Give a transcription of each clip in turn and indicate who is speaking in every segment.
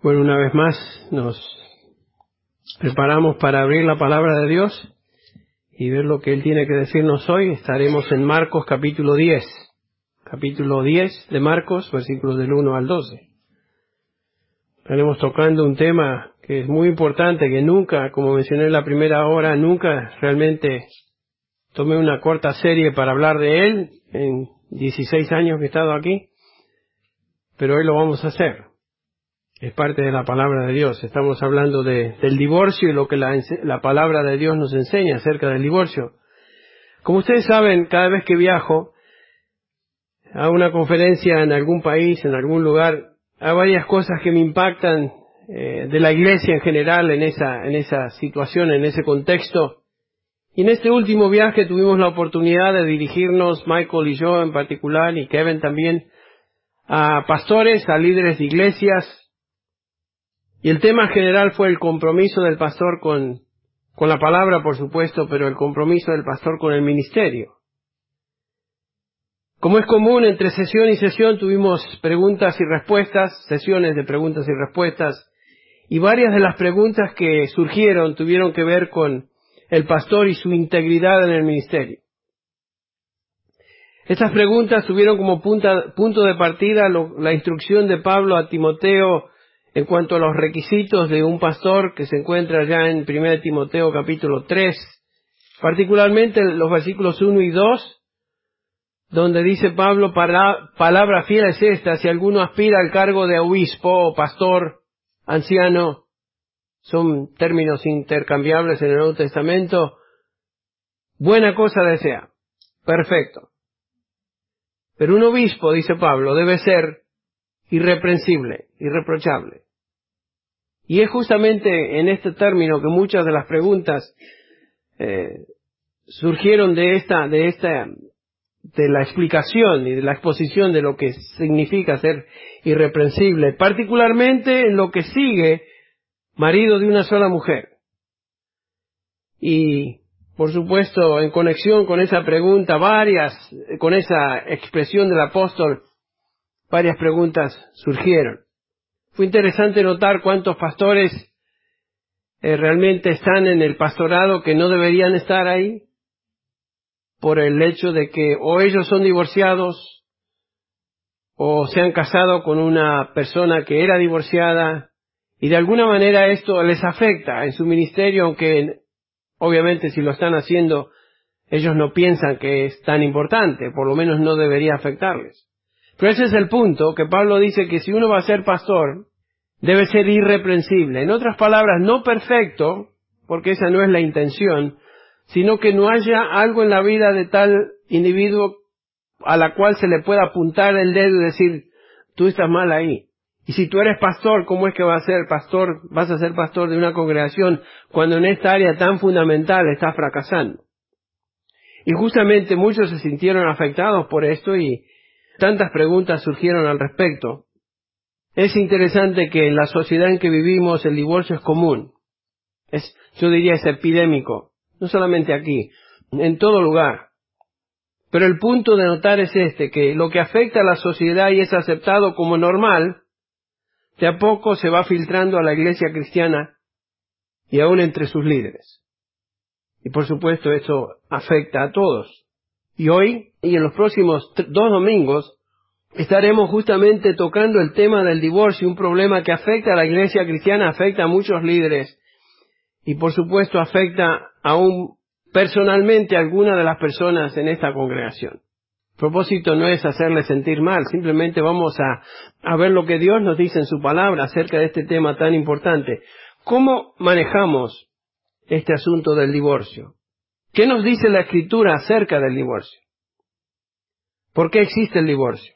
Speaker 1: Bueno, una vez más nos preparamos para abrir la palabra de Dios y ver lo que Él tiene que decirnos hoy. Estaremos en Marcos capítulo 10. Capítulo 10 de Marcos, versículos del 1 al 12. Estaremos tocando un tema que es muy importante, que nunca, como mencioné en la primera hora, nunca realmente tomé una corta serie para hablar de él en 16 años que he estado aquí, pero hoy lo vamos a hacer. Es parte de la palabra de Dios. Estamos hablando del divorcio y lo que la palabra de Dios nos enseña acerca del divorcio. Como ustedes saben, cada vez que viajo a una conferencia en algún país, en algún lugar, hay varias cosas que me impactan de la iglesia en general en esa situación, en ese contexto. Y en este último viaje tuvimos la oportunidad de dirigirnos, Michael y yo en particular, y Kevin también, a pastores, a líderes de iglesias. Y el tema general fue el compromiso del pastor con la palabra, por supuesto, pero el compromiso del pastor con el ministerio. Como es común, entre sesión y sesión tuvimos preguntas y respuestas, sesiones de preguntas y respuestas, y varias de las preguntas que surgieron tuvieron que ver con el pastor y su integridad en el ministerio. Estas preguntas tuvieron como punto de partida la instrucción de Pablo a Timoteo en cuanto a los requisitos de un pastor, que se encuentra ya en 1 Timoteo capítulo 3, particularmente los versículos 1 y 2, donde dice Pablo, palabra fiel es esta: si alguno aspira al cargo de obispo o pastor, anciano, son términos intercambiables en el Nuevo Testamento, buena cosa desea, perfecto. Pero un obispo, dice Pablo, debe ser irreprensible, irreprochable. Y es justamente en este término que muchas de las preguntas surgieron de la explicación y de la exposición de lo que significa ser irreprensible, particularmente en lo que sigue, marido de una sola mujer. Y, por supuesto, en conexión con esa pregunta, con esa expresión del apóstol, varias preguntas surgieron. Fue interesante notar cuántos pastores realmente están en el pastorado que no deberían estar ahí, por el hecho de que o ellos son divorciados, o se han casado con una persona que era divorciada, y de alguna manera esto les afecta en su ministerio, aunque obviamente si lo están haciendo, ellos no piensan que es tan importante, por lo menos no debería afectarles. Pero ese es el punto, que Pablo dice que si uno va a ser pastor, debe ser irreprensible. En otras palabras, no perfecto, porque esa no es la intención, sino que no haya algo en la vida de tal individuo a la cual se le pueda apuntar el dedo y decir, tú estás mal ahí. Y si tú eres pastor, ¿cómo es que vas a ser pastor de una congregación cuando en esta área tan fundamental estás fracasando? Y justamente muchos se sintieron afectados por esto y tantas preguntas surgieron al respecto. Es interesante que en la sociedad en que vivimos el divorcio es común. Yo diría es epidémico. No solamente aquí, en todo lugar. Pero el punto de notar es que lo que afecta a la sociedad y es aceptado como normal, de a poco se va filtrando a la iglesia cristiana y aún entre sus líderes. Y por supuesto eso afecta a todos. Y hoy, y en los próximos 2 domingos, estaremos justamente tocando el tema del divorcio, un problema que afecta a la iglesia cristiana, afecta a muchos líderes y por supuesto afecta aún personalmente a algunas de las personas en esta congregación. El propósito no es hacerles sentir mal, simplemente vamos a ver lo que Dios nos dice en su palabra acerca de este tema tan importante. ¿Cómo manejamos este asunto del divorcio? ¿Qué nos dice la Escritura acerca del divorcio? ¿Por qué existe el divorcio?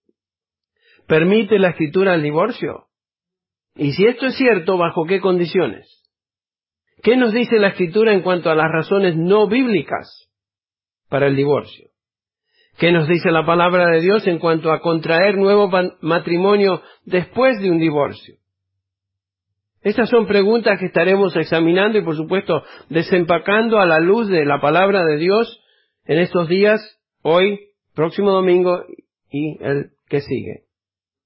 Speaker 1: ¿Permite la Escritura el divorcio? Y si esto es cierto, ¿bajo qué condiciones? ¿Qué nos dice la Escritura en cuanto a las razones no bíblicas para el divorcio? ¿Qué nos dice la palabra de Dios en cuanto a contraer nuevo matrimonio después de un divorcio? Estas son preguntas que estaremos examinando y por supuesto desempacando a la luz de la palabra de Dios en estos días, hoy, próximo domingo y el que sigue.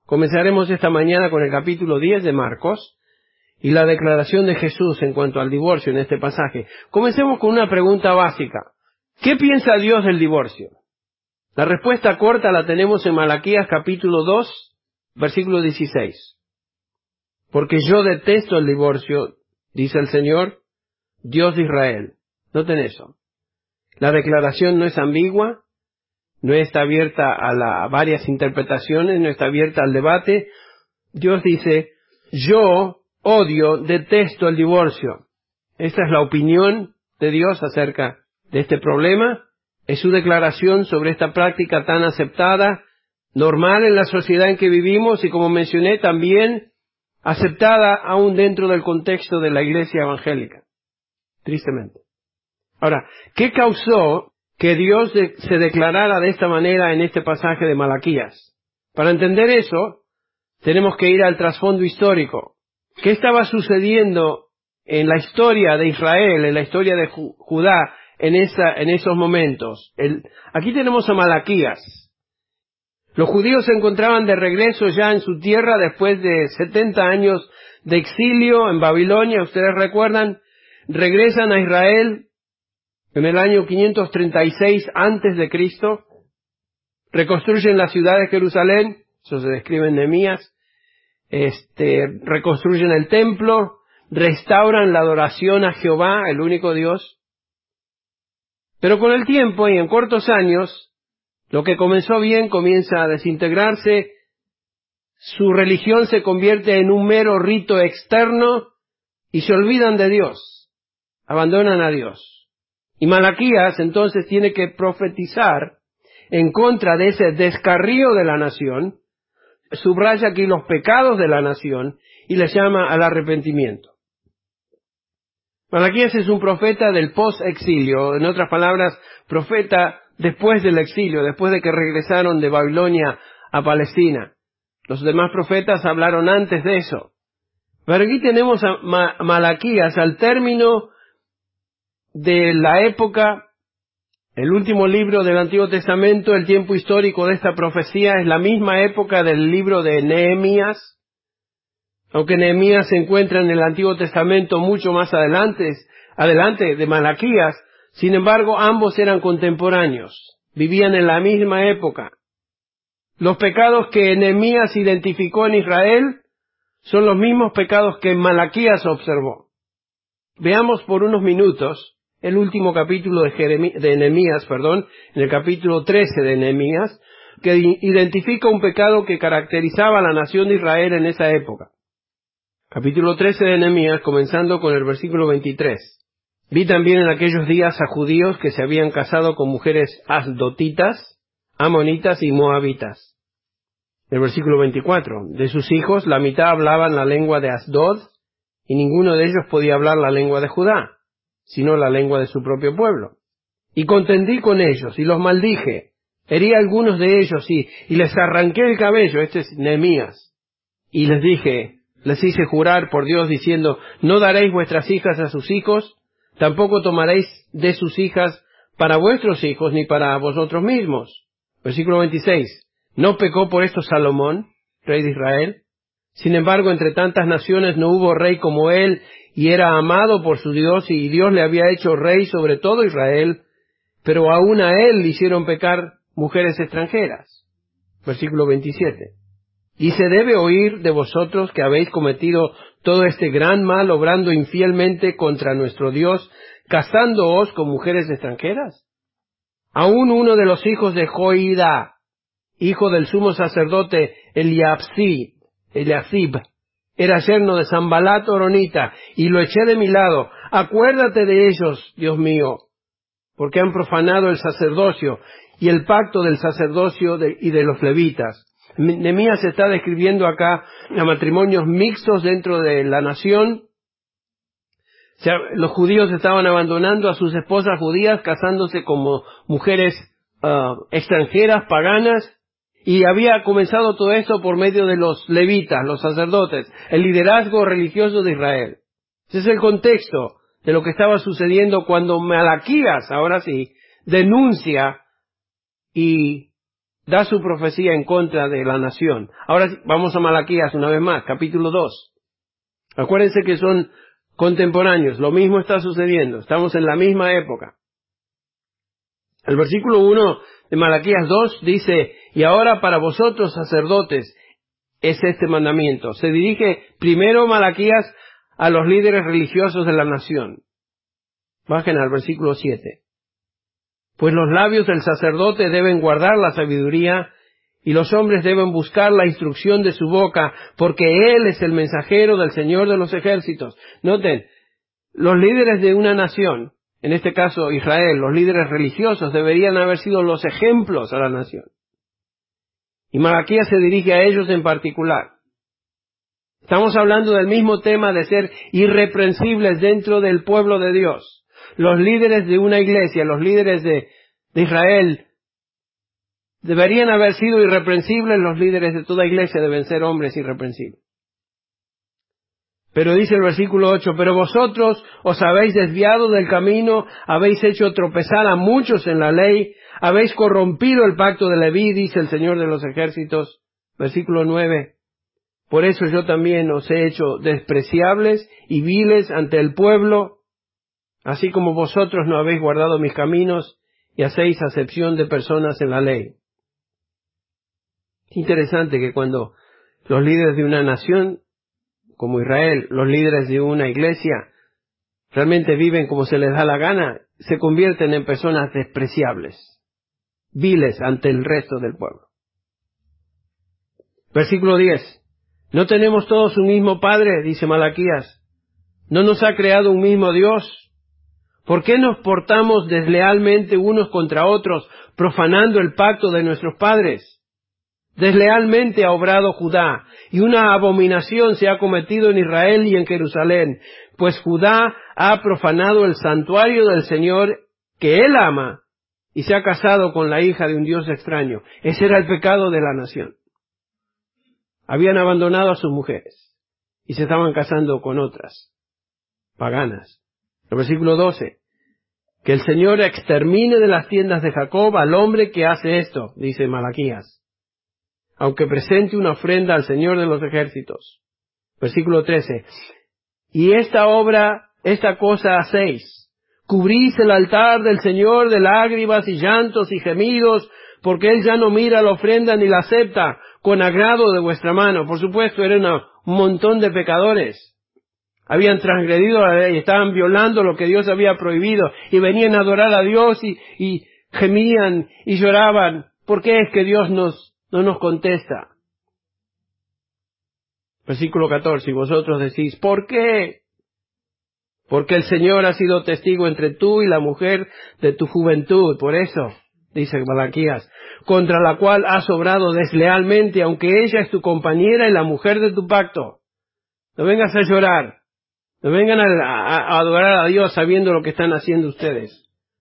Speaker 1: Comenzaremos esta mañana con el capítulo 10 de Marcos y la declaración de Jesús en cuanto al divorcio en este pasaje. Comencemos con una pregunta básica. ¿Qué piensa Dios del divorcio? La respuesta corta la tenemos en Malaquías capítulo 2, versículo 16. Porque yo detesto el divorcio, dice el Señor, Dios de Israel. Noten eso. La declaración no es ambigua, no está abierta a varias interpretaciones, no está abierta al debate. Dios dice, yo odio, detesto el divorcio. Esta es la opinión de Dios acerca de este problema. Es su declaración sobre esta práctica tan aceptada, normal en la sociedad en que vivimos y, como mencioné, también aceptada aún dentro del contexto de la iglesia evangélica. Tristemente. Ahora, ¿qué causó que Dios se declarara de esta manera en este pasaje de Malaquías? Para entender eso, tenemos que ir al trasfondo histórico. ¿Qué estaba sucediendo en la historia de Israel, en la historia de Judá, en esos momentos? Aquí tenemos a Malaquías. Los judíos se encontraban de regreso ya en su tierra después de 70 años de exilio en Babilonia. Ustedes recuerdan, regresan a Israel en el año 536 antes de Cristo, reconstruyen la ciudad de Jerusalén, eso se describe en Nehemías, reconstruyen el templo, restauran la adoración a Jehová, el único Dios. Pero con el tiempo y en cortos años, lo que comenzó bien comienza a desintegrarse, su religión se convierte en un mero rito externo y se olvidan de Dios, abandonan a Dios. Y Malaquías entonces tiene que profetizar en contra de ese descarrío de la nación, subraya aquí los pecados de la nación y les llama al arrepentimiento. Malaquías es un profeta del post-exilio, en otras palabras, profeta después del exilio, después de que regresaron de Babilonia a Palestina. Los demás profetas hablaron antes de eso. Pero aquí tenemos a Malaquías al término de la época, el último libro del Antiguo Testamento. El tiempo histórico de esta profecía es la misma época del libro de Nehemías, aunque Nehemías se encuentra en el Antiguo Testamento mucho más adelante de Malaquías. Sin embargo, ambos eran contemporáneos, vivían en la misma época. Los pecados que Nehemías identificó en Israel son los mismos pecados que Malaquías observó. Veamos por unos minutos el último capítulo de Nehemías, en el capítulo 13 de Nehemías, que identifica un pecado que caracterizaba a la nación de Israel en esa época. Capítulo 13 de Nehemías, comenzando con el versículo 23. Vi también en aquellos días a judíos que se habían casado con mujeres asdotitas, amonitas y moabitas. El versículo 24. De sus hijos, la mitad hablaban la lengua de Asdod, y ninguno de ellos podía hablar la lengua de Judá, sino la lengua de su propio pueblo. Y contendí con ellos, y los maldije, herí a algunos de ellos, y les arranqué el cabello. Este es Nehemías. Y les hice jurar por Dios, diciendo, no daréis vuestras hijas a sus hijos, tampoco tomaréis de sus hijas para vuestros hijos, ni para vosotros mismos. Versículo 26. ¿No pecó por esto Salomón, rey de Israel? Sin embargo, entre tantas naciones no hubo rey como él, y era amado por su Dios, y Dios le había hecho rey sobre todo Israel, pero aún a él le hicieron pecar mujeres extranjeras. Versículo 27. ¿Y se debe oír de vosotros que habéis cometido todo este gran mal, obrando infielmente contra nuestro Dios, casándoos con mujeres extranjeras? Aún uno de los hijos de Joiada, hijo del sumo sacerdote Eliasib, era yerno de Sanbalat horonita, y lo eché de mi lado. Acuérdate de ellos, Dios mío, porque han profanado el sacerdocio y el pacto del sacerdocio y de los levitas. Nehemías está describiendo acá a matrimonios mixtos dentro de la nación. O sea, los judíos estaban abandonando a sus esposas judías, casándose como mujeres extranjeras, paganas, y había comenzado todo esto por medio de los levitas, los sacerdotes, el liderazgo religioso de Israel. Ese es el contexto de lo que estaba sucediendo cuando Malaquías, ahora sí, denuncia y da su profecía en contra de la nación. Ahora vamos a Malaquías una vez más, capítulo 2. Acuérdense que son contemporáneos, lo mismo está sucediendo, estamos en la misma época. El versículo 1 de Malaquías 2 dice, y ahora para vosotros sacerdotes es este mandamiento. Se dirige primero Malaquías a los líderes religiosos de la nación. Bajen al versículo 7. Pues los labios del sacerdote deben guardar la sabiduría, y los hombres deben buscar la instrucción de su boca, porque él es el mensajero del Señor de los ejércitos. Noten, los líderes de una nación, en este caso Israel, los líderes religiosos, deberían haber sido los ejemplos a la nación. Y Malaquías se dirige a ellos en particular. Estamos hablando del mismo tema de ser irreprensibles dentro del pueblo de Dios. Los líderes de una iglesia, los líderes de Israel, deberían haber sido irreprensibles. Los líderes de toda iglesia deben ser hombres irreprensibles. Pero dice el versículo 8, pero vosotros os habéis desviado del camino, habéis hecho tropezar a muchos en la ley, habéis corrompido el pacto de Leví, dice el Señor de los ejércitos. Versículo 9, por eso yo también os he hecho despreciables y viles ante el pueblo, así como vosotros no habéis guardado mis caminos y hacéis acepción de personas en la ley. Es interesante que cuando los líderes de una nación, como Israel, los líderes de una iglesia, realmente viven como se les da la gana, se convierten en personas despreciables, viles ante el resto del pueblo. Versículo 10. ¿No tenemos todos un mismo Padre? Dice Malaquías. ¿No nos ha creado un mismo Dios? ¿Por qué nos portamos deslealmente unos contra otros, profanando el pacto de nuestros padres? Deslealmente ha obrado Judá, y una abominación se ha cometido en Israel y en Jerusalén, pues Judá ha profanado el santuario del Señor que él ama, y se ha casado con la hija de un Dios extraño. Ese era el pecado de la nación. Habían abandonado a sus mujeres, y se estaban casando con otras, paganas. El versículo 12. Que el Señor extermine de las tiendas de Jacob al hombre que hace esto, dice Malaquías, aunque presente una ofrenda al Señor de los ejércitos. Versículo 13. Y esta cosa hacéis, cubrís el altar del Señor de lágrimas y llantos y gemidos, porque Él ya no mira la ofrenda ni la acepta con agrado de vuestra mano. Por supuesto, eran un montón de pecadores. Habían transgredido la ley, estaban violando lo que Dios había prohibido, y venían a adorar a Dios y gemían y lloraban. ¿Por qué es que Dios no nos contesta? Versículo 14, y vosotros decís, ¿por qué? Porque el Señor ha sido testigo entre tú y la mujer de tu juventud. Por eso, dice Malaquías, contra la cual has obrado deslealmente, aunque ella es tu compañera y la mujer de tu pacto. No vengas a llorar, no vengan a adorar a Dios sabiendo lo que están haciendo ustedes.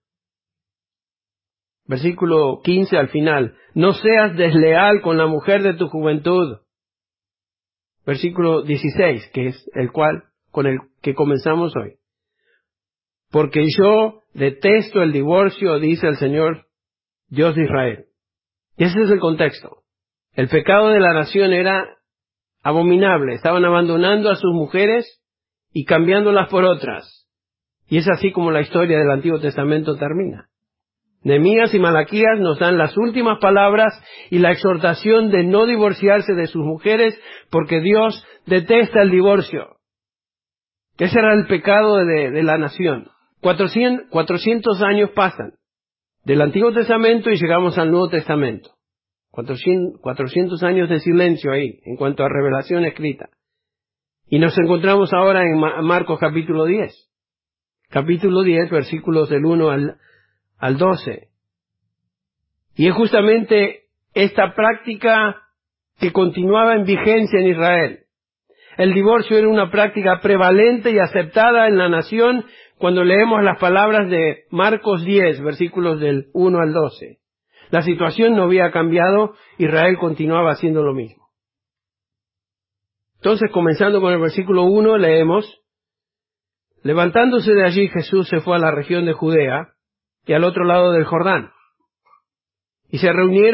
Speaker 1: Versículo 15 al final, no seas desleal con la mujer de tu juventud. Versículo 16, que es con el que comenzamos hoy. Porque yo detesto el divorcio, dice el Señor, Dios de Israel. Y ese es el contexto. El pecado de la nación era abominable. Estaban abandonando a sus mujeres y cambiándolas por otras. Y es así como la historia del Antiguo Testamento termina. Nehemías y Malaquías nos dan las últimas palabras y la exhortación de no divorciarse de sus mujeres porque Dios detesta el divorcio. Ese era el pecado de la nación. 400 años pasan del Antiguo Testamento y llegamos al Nuevo Testamento. 400 años de silencio ahí en cuanto a revelación escrita. Y nos encontramos ahora en Marcos capítulo 10. Capítulo 10, versículos del 1 al 12. Y es justamente esta práctica que continuaba en vigencia en Israel. El divorcio era una práctica prevalente y aceptada en la nación cuando leemos las palabras de Marcos 10, versículos del 1 al 12. La situación no había cambiado, Israel continuaba haciendo lo mismo. Entonces, comenzando con el versículo 1, leemos, levantándose de allí Jesús se fue a la región de Judea y al otro lado del Jordán. Y se reunieron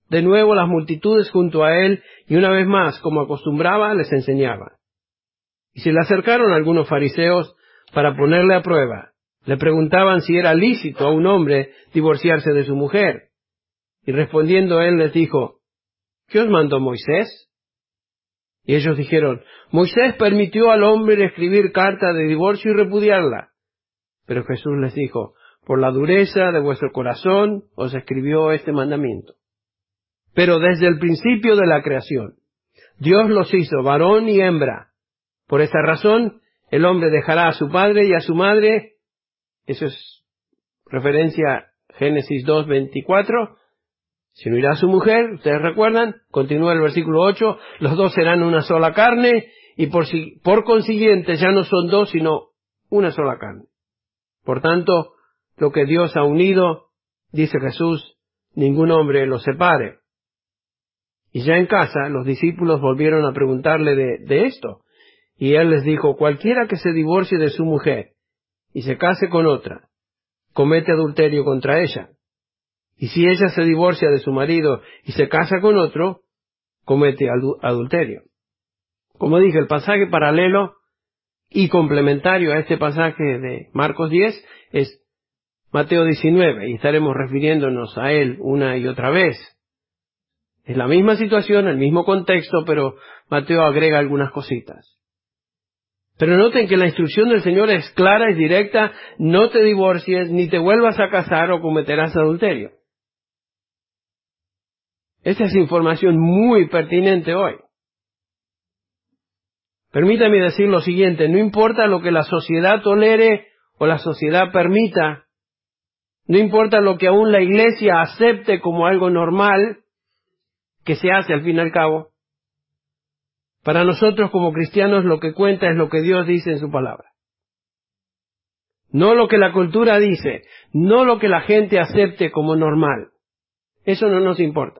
Speaker 1: de nuevo las multitudes junto a él, y una vez más, como acostumbraba, les enseñaba. Y se le acercaron algunos fariseos para ponerle a prueba. Le preguntaban si era lícito a un hombre divorciarse de su mujer. Y respondiendo él les dijo, ¿qué os mandó Moisés? Y ellos dijeron, Moisés permitió al hombre escribir carta de divorcio y repudiarla. Pero Jesús les dijo, por la dureza de vuestro corazón os escribió este mandamiento. Pero desde el principio de la creación, Dios los hizo varón y hembra. Por esta razón, el hombre dejará a su padre y a su madre. Eso es referencia a Génesis 2:24. Se unirá a su mujer, ustedes recuerdan, continúa el versículo 8, los dos serán una sola carne, y por consiguiente ya no son dos, sino una sola carne. Por tanto, lo que Dios ha unido, dice Jesús, ningún hombre lo separe. Y ya en casa, los discípulos volvieron a preguntarle de esto, y él les dijo, cualquiera que se divorcie de su mujer y se case con otra, comete adulterio contra ella. Y si ella se divorcia de su marido y se casa con otro, comete adulterio. Como dije, el pasaje paralelo y complementario a este pasaje de Marcos 10 es Mateo 19, y estaremos refiriéndonos a él una y otra vez. Es la misma situación, el mismo contexto, pero Mateo agrega algunas cositas. Pero noten que la instrucción del Señor es clara y directa, no te divorcies, ni te vuelvas a casar o cometerás adulterio. Esta es información muy pertinente hoy. Permítame decir lo siguiente, no importa lo que la sociedad tolere o la sociedad permita, no importa lo que aún la iglesia acepte como algo normal, que se hace al fin y al cabo, para nosotros como cristianos lo que cuenta es lo que Dios dice en su palabra. No lo que la cultura dice, no lo que la gente acepte como normal. Eso no nos importa.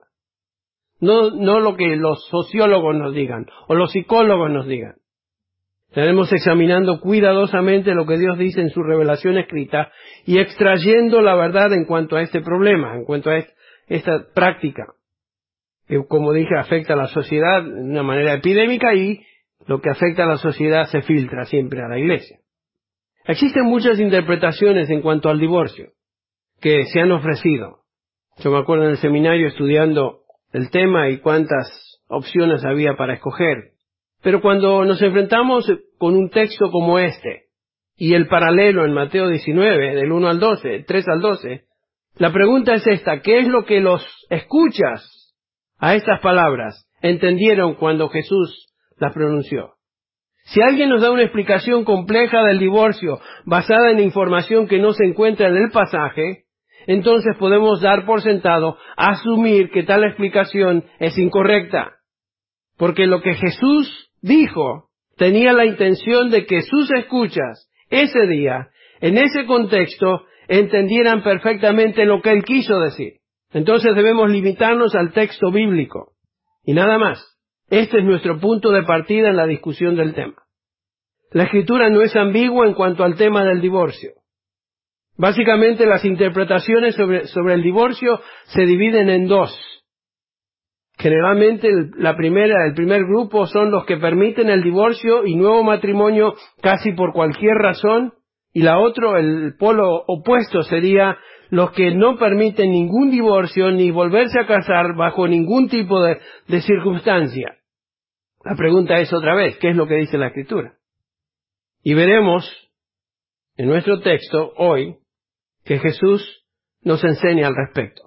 Speaker 1: No lo que los sociólogos nos digan o los psicólogos nos digan. Estaremos examinando cuidadosamente lo que Dios dice en su revelación escrita y extrayendo la verdad en cuanto a este problema, en cuanto a esta práctica, que como dije afecta a la sociedad de una manera epidémica y lo que afecta a la sociedad se filtra siempre a la iglesia. Existen muchas interpretaciones en cuanto al divorcio que se han ofrecido. Yo me acuerdo en el seminario estudiando el tema y cuántas opciones había para escoger. Pero cuando nos enfrentamos con un texto como este, y el paralelo en Mateo 19, del 1 al 12, 3 al 12, la pregunta es esta, ¿qué es lo que los escuchas a estas palabras entendieron cuando Jesús las pronunció? Si alguien nos da una explicación compleja del divorcio basada en información que no se encuentra en el pasaje, entonces podemos dar por sentado, asumir que tal explicación es incorrecta. Porque lo que Jesús dijo tenía la intención de que sus escuchas ese día, en ese contexto, entendieran perfectamente lo que Él quiso decir. Entonces debemos limitarnos al texto bíblico. Y nada más. Este es nuestro punto de partida en la discusión del tema. La Escritura no es ambigua en cuanto al tema del divorcio. Básicamente las interpretaciones sobre el divorcio se dividen en dos. Generalmente el primer grupo son los que permiten el divorcio y nuevo matrimonio casi por cualquier razón, y el polo opuesto sería los que no permiten ningún divorcio ni volverse a casar bajo ningún tipo de circunstancia. La pregunta es otra vez, ¿qué es lo que dice la Escritura? Y veremos en nuestro texto hoy que Jesús nos enseña al respecto.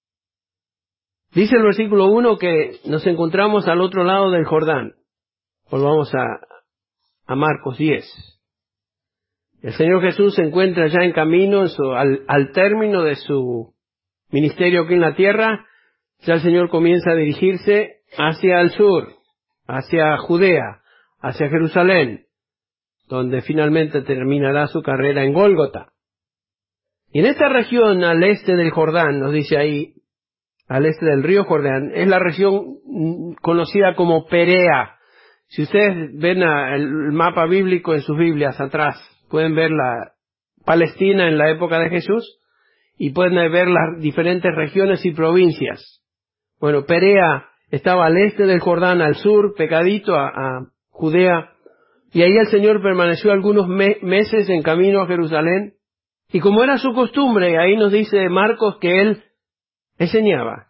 Speaker 1: Dice el versículo 1 que nos encontramos al otro lado del Jordán. Volvamos a Marcos 10. El Señor Jesús se encuentra ya en camino al término de su ministerio aquí en la tierra. Ya el Señor comienza a dirigirse hacia el sur, hacia Judea, hacia Jerusalén, donde finalmente terminará su carrera en Gólgota. Y en esta región al este del Jordán, nos dice ahí, al este del río Jordán, es la región conocida como Perea. Si ustedes ven el mapa bíblico en sus Biblias atrás, pueden ver la Palestina en la época de Jesús y pueden ver las diferentes regiones y provincias. Bueno, Perea estaba al este del Jordán, al sur, pegadito a Judea, y ahí el Señor permaneció algunos meses en camino a Jerusalén, y como era su costumbre, ahí nos dice Marcos que Él enseñaba.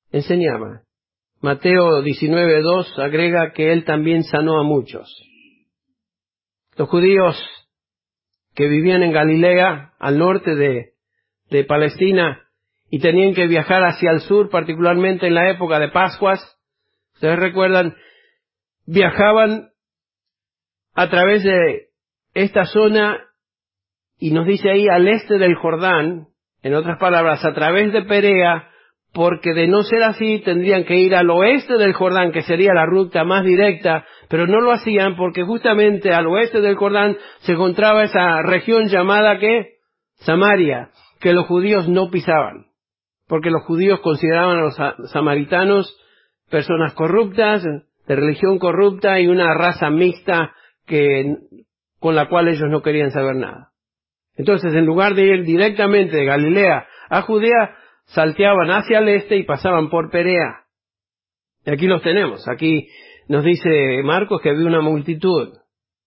Speaker 1: Mateo 19:2 agrega que Él también sanó a muchos. Los judíos que vivían en Galilea, al norte de Palestina, y tenían que viajar hacia el sur, particularmente en la época de Pascuas, ustedes recuerdan, viajaban a través de esta zona, y nos dice ahí al este del Jordán, en otras palabras, a través de Perea, porque de no ser así tendrían que ir al oeste del Jordán, que sería la ruta más directa, pero no lo hacían porque justamente al oeste del Jordán se encontraba esa región llamada ¿qué? Samaria, que los judíos no pisaban, porque los judíos consideraban a los samaritanos personas corruptas, de religión corrupta y una raza mixta con la cual ellos no querían saber nada. Entonces, en lugar de ir directamente de Galilea a Judea, salteaban hacia el este y pasaban por Perea. Y aquí los tenemos. Aquí nos dice Marcos que había una multitud.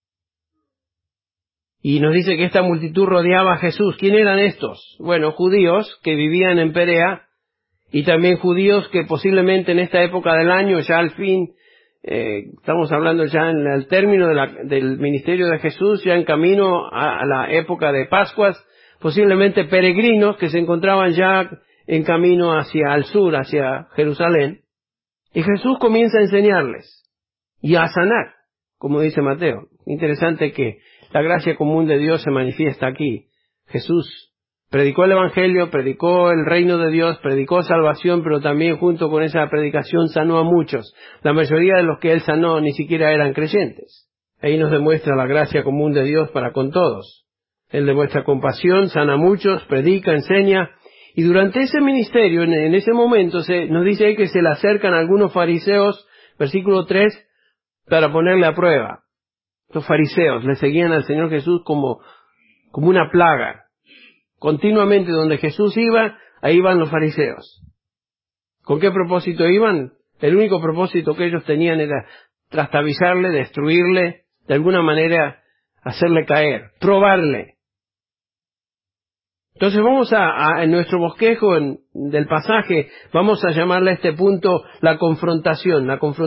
Speaker 1: Y nos dice que esta multitud rodeaba a Jesús. ¿Quién eran estos? Bueno, judíos que vivían en Perea y también judíos que posiblemente en esta época del año, ya al fin, estamos hablando ya en el término del ministerio de Jesús, ya en camino a la época de Pascuas, posiblemente peregrinos que se encontraban ya en camino hacia el sur, hacia Jerusalén. Y Jesús comienza a enseñarles y a sanar, como dice Mateo. Interesante que la gracia común de Dios se manifiesta aquí. Jesús predicó el Evangelio, predicó el reino de Dios, predicó salvación, pero también junto con esa predicación sanó a muchos. La mayoría de los que Él sanó ni siquiera eran creyentes. Ahí nos demuestra la gracia común de Dios para con todos. Él demuestra compasión, sana a muchos, predica, enseña. Y durante ese ministerio, en ese momento, nos dice ahí que se le acercan algunos fariseos, versículo 3, para ponerle a prueba. Los fariseos le seguían al Señor Jesús como una plaga. Continuamente donde Jesús iba, ahí iban los fariseos. ¿Con qué propósito iban? El único propósito que ellos tenían era trastabizarle, destruirle, de alguna manera hacerle caer, probarle. Entonces vamos en nuestro bosquejo del pasaje, vamos a llamarle a este punto la confrontación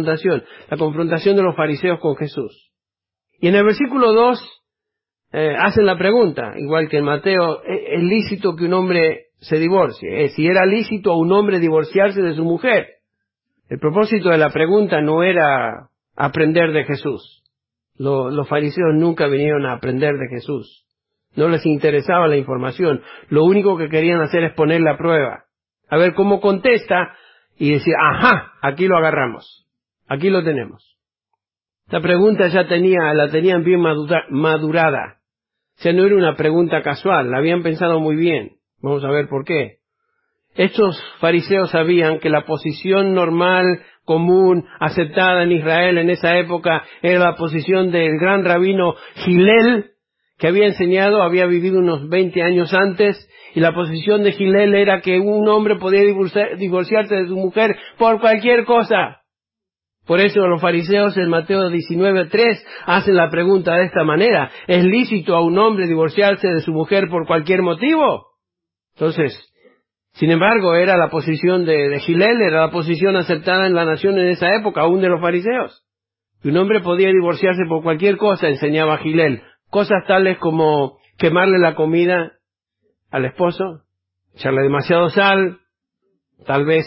Speaker 1: de los fariseos con Jesús. Y en el versículo 2, hacen la pregunta, igual que en Mateo, ¿es lícito que un hombre se divorcie? Si era lícito a un hombre divorciarse de su mujer. El propósito de la pregunta no era aprender de Jesús. Los fariseos nunca vinieron a aprender de Jesús. No les interesaba la información. Lo único que querían hacer es poner la prueba. A ver cómo contesta y decir, ajá, aquí lo agarramos. Aquí lo tenemos. Esta pregunta la tenían bien madurada. O sea, no era una pregunta casual, la habían pensado muy bien. Vamos a ver por qué. Estos fariseos sabían que la posición normal, común, aceptada en Israel en esa época era la posición del gran rabino Hillel, que había vivido unos 20 años antes, y la posición de Hillel era que un hombre podía divorciarse de su mujer por cualquier cosa. Por eso los fariseos en Mateo 19:3 hacen la pregunta de esta manera: ¿es lícito a un hombre divorciarse de su mujer por cualquier motivo? Entonces, sin embargo, era la posición de Hillel, era la posición aceptada en la nación en esa época, aún de los fariseos. Que un hombre podía divorciarse por cualquier cosa, enseñaba Hillel. Cosas tales como quemarle la comida al esposo, echarle demasiado sal, tal vez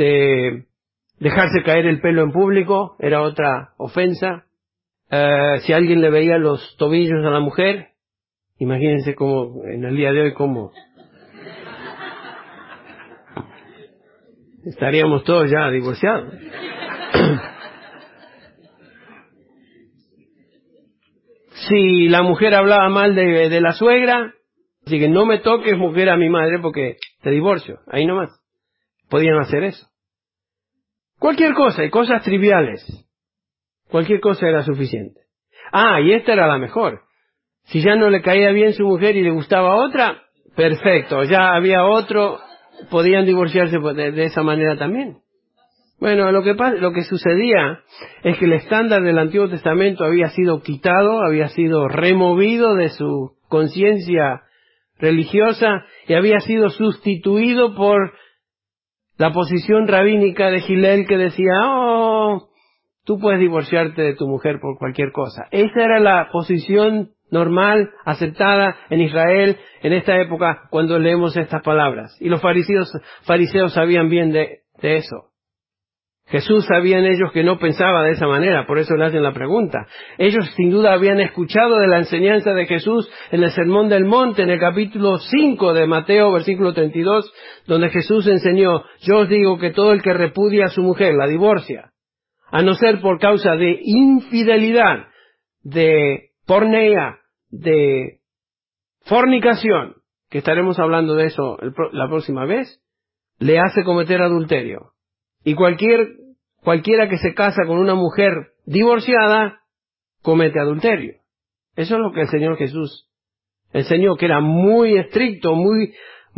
Speaker 1: dejarse caer el pelo en público, era otra ofensa. Si alguien le veía los tobillos a la mujer, imagínense cómo, en el día de hoy, cómo estaríamos todos ya divorciados. Si la mujer hablaba mal de la suegra, así que no me toques, mujer, a mi madre porque te divorcio, ahí nomás. Podían hacer eso. Cualquier cosa, y cosas triviales. Cualquier cosa era suficiente. Y esta era la mejor. Si ya no le caía bien su mujer y le gustaba otra, perfecto, ya había otro, podían divorciarse de esa manera también. Bueno, lo que sucedía es que el estándar del Antiguo Testamento había sido quitado, había sido removido de su conciencia religiosa y había sido sustituido por la posición rabínica de Hillel que decía, tú puedes divorciarte de tu mujer por cualquier cosa. Esa era la posición normal, aceptada en Israel en esta época cuando leemos estas palabras. Y los fariseos sabían bien de eso. Jesús sabía en ellos que no pensaba de esa manera, por eso le hacen la pregunta. Ellos sin duda habían escuchado de la enseñanza de Jesús en el Sermón del Monte, en el capítulo 5 de Mateo, versículo 32, donde Jesús enseñó, yo os digo que todo el que repudia a su mujer, la divorcia, a no ser por causa de infidelidad, de porneia, de fornicación, que estaremos hablando de eso la próxima vez, le hace cometer adulterio. Y cualquiera que se casa con una mujer divorciada, comete adulterio. Eso es lo que el Señor Jesús enseñó, que era muy estricto, muy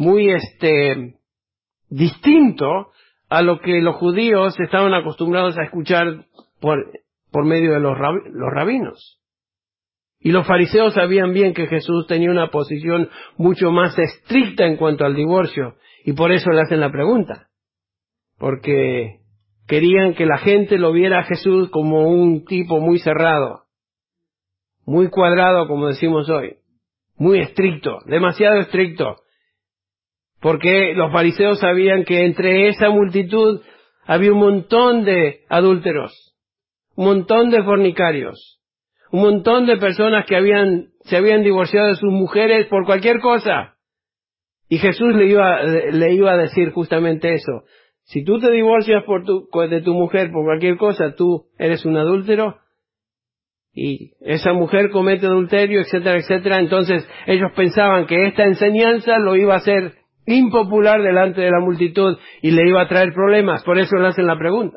Speaker 1: distinto a lo que los judíos estaban acostumbrados a escuchar por medio de los rabinos. Y los fariseos sabían bien que Jesús tenía una posición mucho más estricta en cuanto al divorcio, y por eso le hacen la pregunta. Porque querían que la gente lo viera a Jesús como un tipo muy cerrado, muy cuadrado, como decimos hoy, muy estricto, demasiado estricto. Porque los fariseos sabían que entre esa multitud había un montón de adúlteros, un montón de fornicarios, un montón de personas que se habían divorciado de sus mujeres por cualquier cosa. Y Jesús le iba a decir justamente eso. Si tú te divorcias de tu mujer por cualquier cosa, tú eres un adúltero y esa mujer comete adulterio, etcétera, etcétera. Entonces ellos pensaban que esta enseñanza lo iba a hacer impopular delante de la multitud y le iba a traer problemas. Por eso le hacen la pregunta.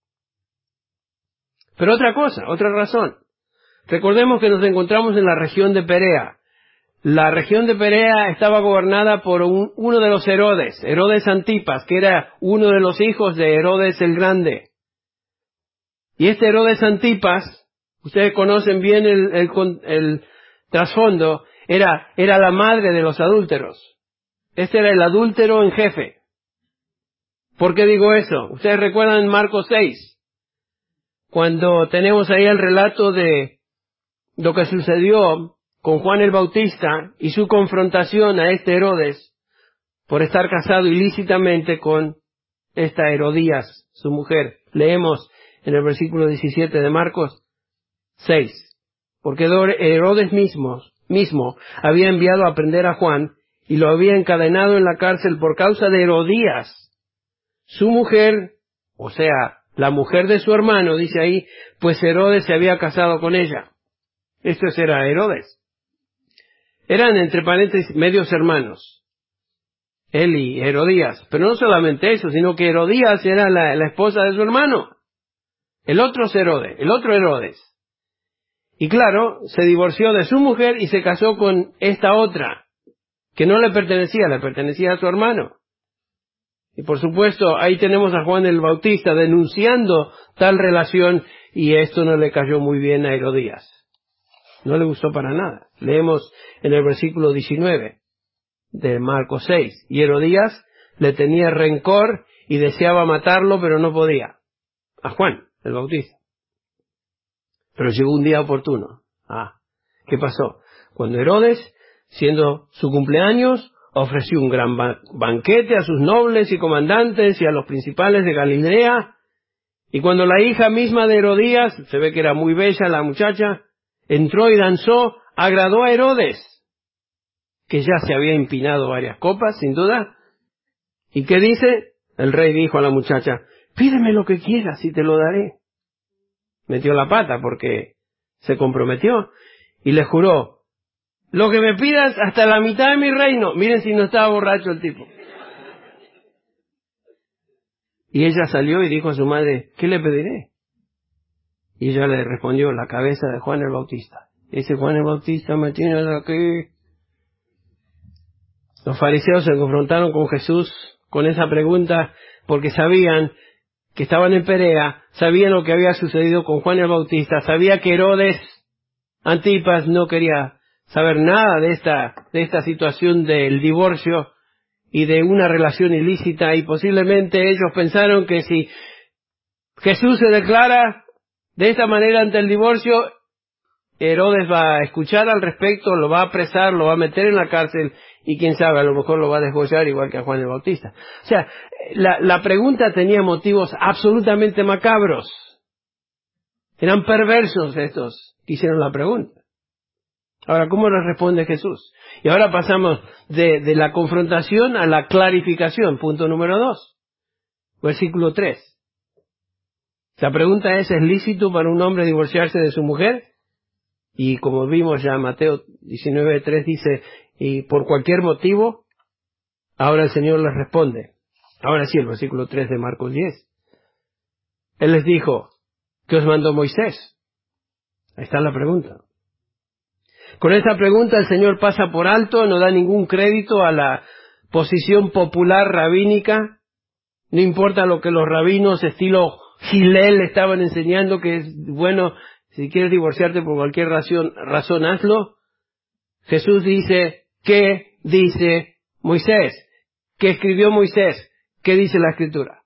Speaker 1: Pero otra razón. Recordemos que nos encontramos en la región de Perea. La región de Perea estaba gobernada por uno de los Herodes, Herodes Antipas, que era uno de los hijos de Herodes el Grande. Y este Herodes Antipas, ustedes conocen bien el trasfondo, era la madre de los adúlteros. Este era el adúltero en jefe. ¿Por qué digo eso? Ustedes recuerdan en Marcos 6, cuando tenemos ahí el relato de lo que sucedió con Juan el Bautista y su confrontación a este Herodes por estar casado ilícitamente con esta Herodías, su mujer. Leemos en el versículo 17 de Marcos 6. Porque Herodes mismo había enviado a prender a Juan y lo había encadenado en la cárcel por causa de Herodías, su mujer, o sea, la mujer de su hermano, dice ahí, pues Herodes se había casado con ella. Esto era Herodes. Eran, entre paréntesis, medios hermanos, él y Herodías. Pero no solamente eso, sino que Herodías era la esposa de su hermano. El otro Herodes. Y claro, se divorció de su mujer y se casó con esta otra, que no le pertenecía a su hermano. Y por supuesto, ahí tenemos a Juan el Bautista denunciando tal relación, y esto no le cayó muy bien a Herodías. No le gustó para nada. Leemos en el versículo 19 de Marcos 6. Y Herodías le tenía rencor y deseaba matarlo, pero no podía. A Juan el Bautista. Pero llegó un día oportuno. ¿Qué pasó? Cuando Herodes, siendo su cumpleaños, ofreció un gran banquete a sus nobles y comandantes y a los principales de Galilea. Y cuando la hija misma de Herodías, se ve que era muy bella la muchacha, entró y danzó, agradó a Herodes, que ya se había empinado varias copas, sin duda. ¿Y qué dice? El rey dijo a la muchacha, pídeme lo que quieras y te lo daré. Metió la pata porque se comprometió y le juró, lo que me pidas hasta la mitad de mi reino. Miren si no estaba borracho el tipo. Y ella salió y dijo a su madre, ¿qué le pediré? Y ella le respondió, la cabeza de Juan el Bautista. Ese Juan el Bautista me tiene aquí. Los fariseos se confrontaron con Jesús con esa pregunta porque sabían que estaban en Perea sabían lo que había sucedido con Juan el Bautista, sabía que Herodes Antipas no quería saber nada de esta situación del divorcio y de una relación ilícita, y posiblemente ellos pensaron que si Jesús se declara de esta manera ante el divorcio, Herodes va a escuchar al respecto, lo va a apresar, lo va a meter en la cárcel y quién sabe, a lo mejor lo va a desgollar igual que a Juan el Bautista. O sea, la pregunta tenía motivos absolutamente macabros. Eran perversos estos que hicieron la pregunta. Ahora, ¿cómo les responde Jesús? Y ahora pasamos de la confrontación a la clarificación. Punto número 2. Versículo 3. La pregunta ¿es lícito para un hombre divorciarse de su mujer? Y como vimos ya, Mateo 19:3 dice, y por cualquier motivo, ahora el Señor les responde. Ahora sí, el versículo 3 de Marcos 10. Él les dijo, ¿qué os mandó Moisés? Ahí está la pregunta. Con esta pregunta el Señor pasa por alto, no da ningún crédito a la posición popular rabínica. No importa lo que los rabinos estilo Gilel estaban enseñando, que es bueno, si quieres divorciarte por cualquier razón hazlo. Jesús dice, ¿qué dice Moisés? ¿Qué escribió Moisés? ¿Qué dice la Escritura?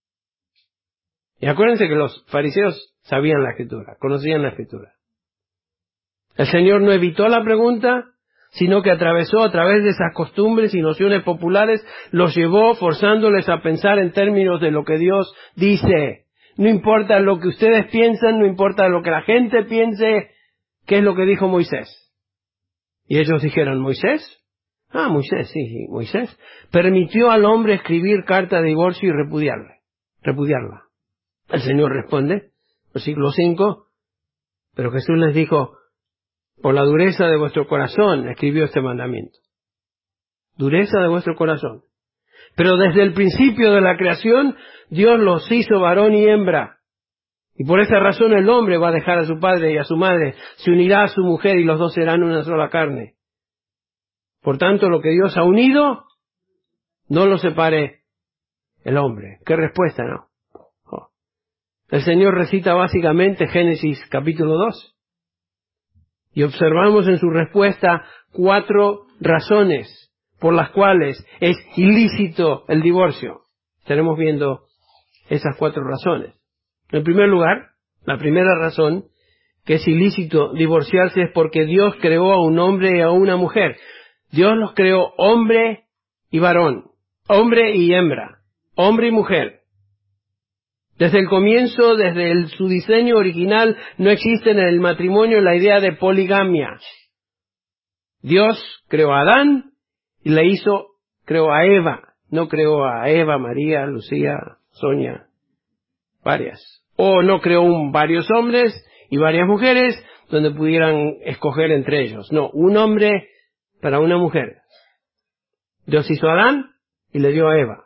Speaker 1: Y acuérdense que los fariseos sabían la Escritura, conocían la Escritura. El Señor no evitó la pregunta, sino que atravesó a través de esas costumbres y nociones populares, los llevó forzándoles a pensar en términos de lo que Dios dice. No importa lo que ustedes piensan, no importa lo que la gente piense, ¿qué es lo que dijo Moisés? Y ellos dijeron, ¿Moisés? Moisés, sí, Moisés. Permitió al hombre escribir carta de divorcio y repudiarla. El Señor responde, versículo 5, pero Jesús les dijo, por la dureza de vuestro corazón escribió este mandamiento. Dureza de vuestro corazón. Pero desde el principio de la creación, Dios los hizo varón y hembra. Y por esa razón el hombre va a dejar a su padre y a su madre, se unirá a su mujer y los dos serán una sola carne. Por tanto, lo que Dios ha unido, no lo separe el hombre. ¿Qué respuesta, no? El Señor recita básicamente Génesis capítulo 2. Y observamos en su respuesta 4 razones por las cuales es ilícito el divorcio. Estaremos viendo esas 4 razones. En primer lugar, la primera razón que es ilícito divorciarse es porque Dios creó a un hombre y a una mujer. Dios los creó hombre y varón, hombre y hembra, hombre y mujer. Desde el comienzo, desde su diseño original, no existe en el matrimonio la idea de poligamia. Dios creó a Adán y creó a Eva. No creó a Eva, María, Lucía, Sonia, varias. O no creó varios hombres y varias mujeres donde pudieran escoger entre ellos. No, un hombre para una mujer. Dios hizo a Adán y le dio a Eva.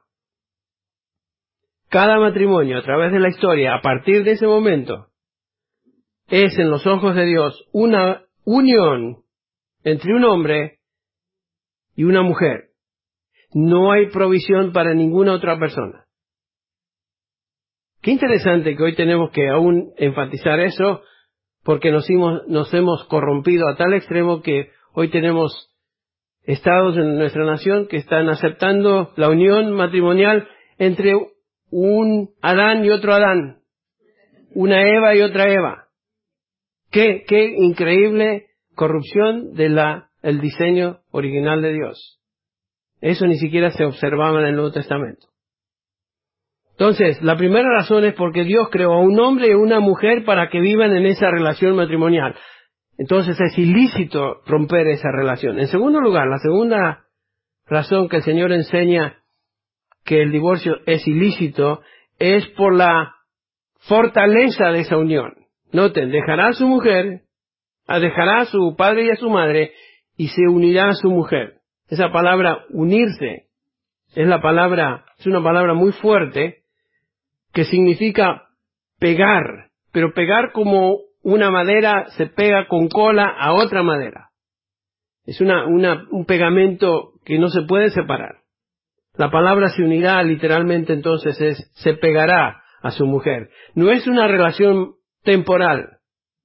Speaker 1: Cada matrimonio a través de la historia, a partir de ese momento, es en los ojos de Dios una unión entre un hombre y una mujer. No hay provisión para ninguna otra persona. Qué interesante que hoy tenemos que aún enfatizar eso, porque nos hemos corrompido a tal extremo que hoy tenemos estados en nuestra nación que están aceptando la unión matrimonial entre un Adán y otro Adán, una Eva y otra Eva. Qué increíble corrupción el diseño original de Dios. Eso ni siquiera se observaba en el Nuevo Testamento. Entonces, la primera razón es porque Dios creó a un hombre y a una mujer para que vivan en esa relación matrimonial. Entonces es ilícito romper esa relación. En segundo lugar, la segunda razón que el Señor enseña que el divorcio es ilícito es por la fortaleza de esa unión. Noten, dejará a su mujer, dejará a su padre y a su madre y se unirá a su mujer. Esa palabra unirse es una palabra muy fuerte que significa pegar, pero pegar como una madera se pega con cola a otra madera. Es un pegamento que no se puede separar. La palabra se unirá literalmente entonces se pegará a su mujer. No es una relación temporal.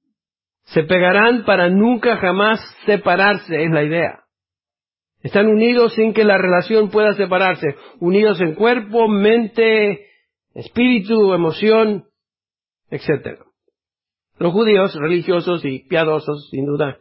Speaker 1: Se pegarán para nunca jamás separarse, es la idea. Están unidos sin que la relación pueda separarse, unidos en cuerpo, mente, espíritu, emoción, etc. Los judíos religiosos y piadosos, sin duda,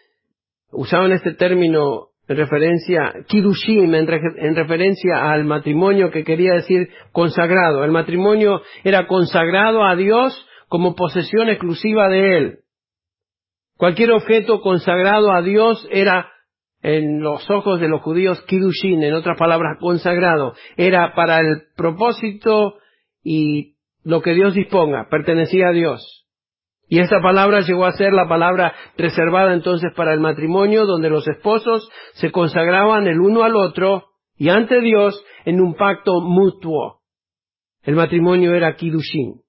Speaker 1: usaban este término en referencia, kiddushim, en referencia al matrimonio, que quería decir consagrado. El matrimonio era consagrado a Dios como posesión exclusiva de Él. Cualquier objeto consagrado a Dios era, en los ojos de los judíos, kiddushin, en otras palabras, consagrado. Era para el propósito y lo que Dios disponga, pertenecía a Dios. Y esta palabra llegó a ser la palabra reservada entonces para el matrimonio, donde los esposos se consagraban el uno al otro y ante Dios en un pacto mutuo. El matrimonio era kiddushin,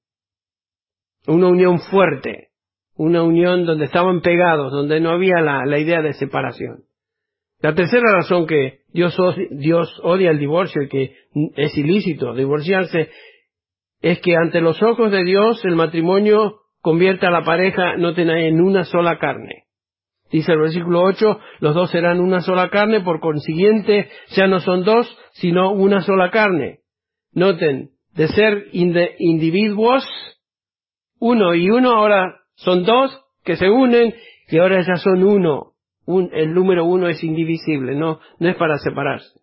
Speaker 1: una unión fuerte, una unión donde estaban pegados, donde no había la idea de separación. La tercera razón que Dios odia el divorcio y que es ilícito divorciarse es que ante los ojos de Dios el matrimonio convierte a la pareja, noten ahí, en una sola carne. Dice el versículo 8, los dos serán una sola carne, por consiguiente ya no son dos, sino una sola carne. Noten, de ser individuos, uno y uno, ahora son dos que se unen y ahora ya son uno. El número uno es indivisible, no es para separarse.